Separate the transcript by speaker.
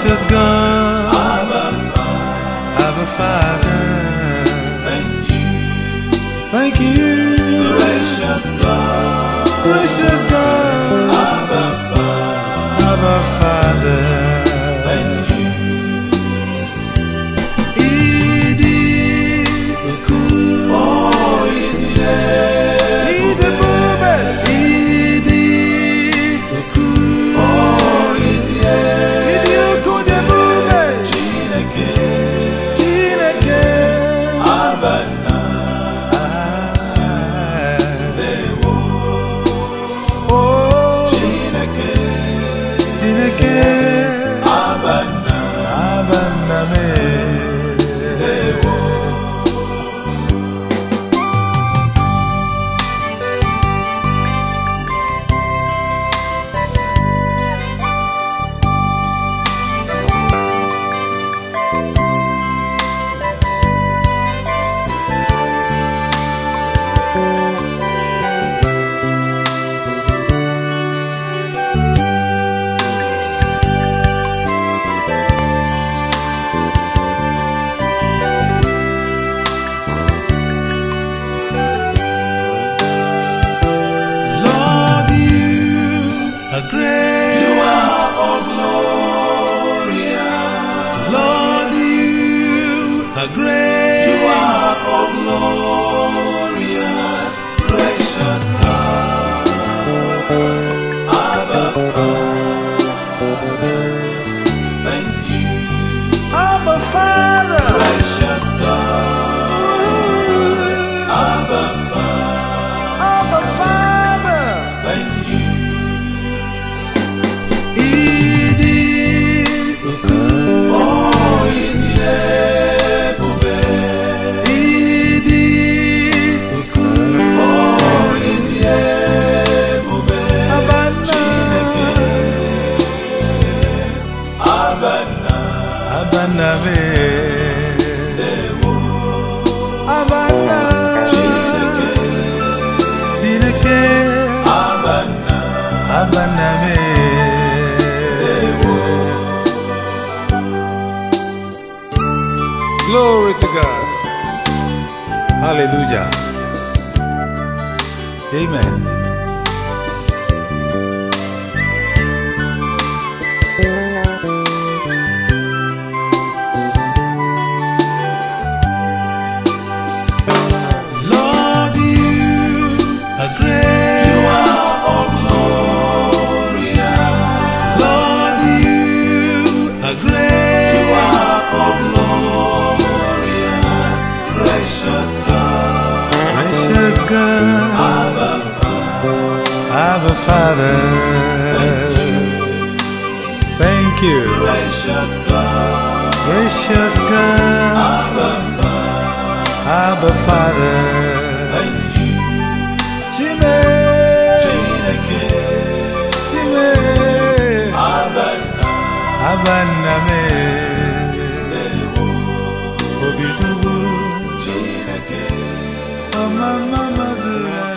Speaker 1: Precious God, Abba Father, thank you,
Speaker 2: Precious God,
Speaker 1: precious God, Abba Father,
Speaker 2: thank you.
Speaker 1: Idi Uku,
Speaker 2: Oh, yeah.
Speaker 1: Idi Bube, Idi Uku,
Speaker 2: Oh, yeah.
Speaker 1: Idi Uku de Bube,
Speaker 2: Chineke,
Speaker 1: Chineke,
Speaker 2: Abana, Dewo.
Speaker 1: oh,
Speaker 2: Chineke,
Speaker 1: Chineke,
Speaker 2: Abana,
Speaker 1: Abana me.
Speaker 2: Dewo.
Speaker 1: Lord, you are great.
Speaker 2: You are all glorious.
Speaker 1: Lord, you are great.
Speaker 2: You are all glorious. Precious God, Abba, thank you.
Speaker 1: Abba Father.
Speaker 2: Precious God, Abba,
Speaker 1: Abba Father.
Speaker 2: thank you.
Speaker 1: Idi Uku.
Speaker 2: Oh, yeah, Bube.
Speaker 1: Idi Uku.
Speaker 2: Oh, yeah, Bube.
Speaker 1: Abana.
Speaker 2: Abana,
Speaker 1: Abana me.
Speaker 2: Dewo.
Speaker 1: Abana.
Speaker 2: Chineke,
Speaker 1: Chineke.
Speaker 2: Abana,
Speaker 1: Abana me.
Speaker 2: Dewo.
Speaker 1: Glory to God. Hallelujah. Amen. Lord, you are great.
Speaker 2: You are all glorious.
Speaker 1: Lord, you are great.
Speaker 2: You are all glorious. Precious God,
Speaker 1: Precious God, Abba Father. Thank you.
Speaker 2: precious God,
Speaker 1: Precious God, Abba Father.
Speaker 2: thank you.
Speaker 1: Chime,
Speaker 2: Chineke,
Speaker 1: Chime,
Speaker 2: Abana,
Speaker 1: Abaname,
Speaker 2: Dewo.
Speaker 1: Obidubu,
Speaker 2: Chineke,
Speaker 1: Mama Mazura.